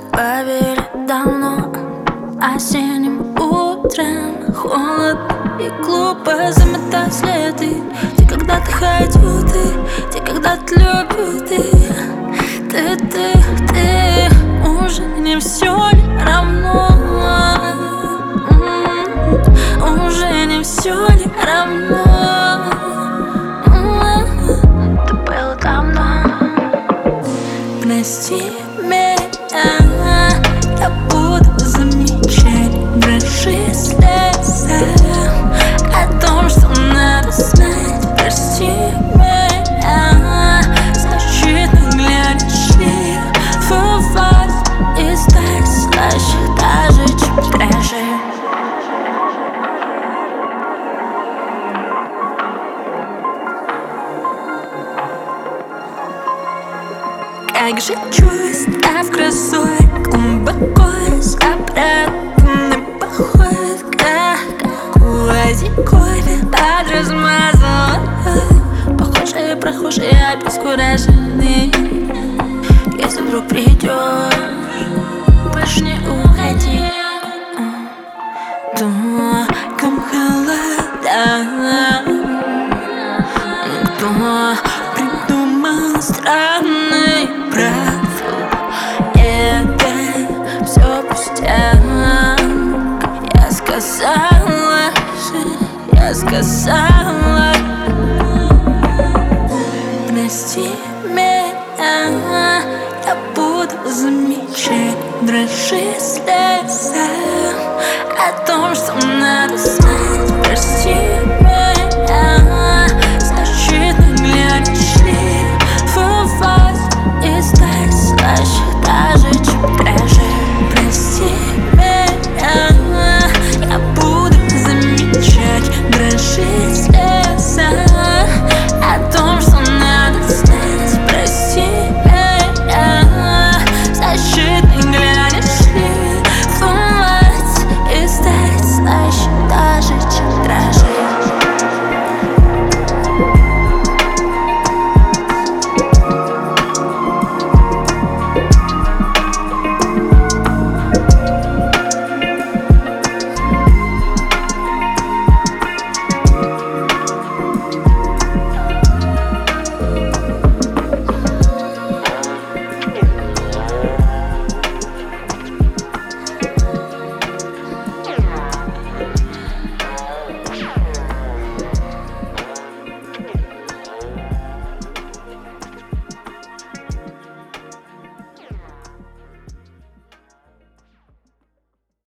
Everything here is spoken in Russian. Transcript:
Сплавили давно осенним утром. Холод и глупо заметать следы. Те когда-то ходил ты, те когда-то любил ты. Ты уже не все ли равно? Уже не все ли равно? Это было давно. Прости меня, я буду замечать дрожи слезы о том, что надо знать. Прости меня, значит наглядишь ли бывает и стать слаще даже чуть дрожи. Как же чувства в красой, глубоко запрятанный поход, как у воде кофе подразмазала. Похожие прохожие обескуражены. Если вдруг придешь, больше не уходи. Током холода. Кто придумал странный правил? Это все пустяк. Я сказала, прости меня, я буду замечать дрожи слезы о том, что надо знать. Прости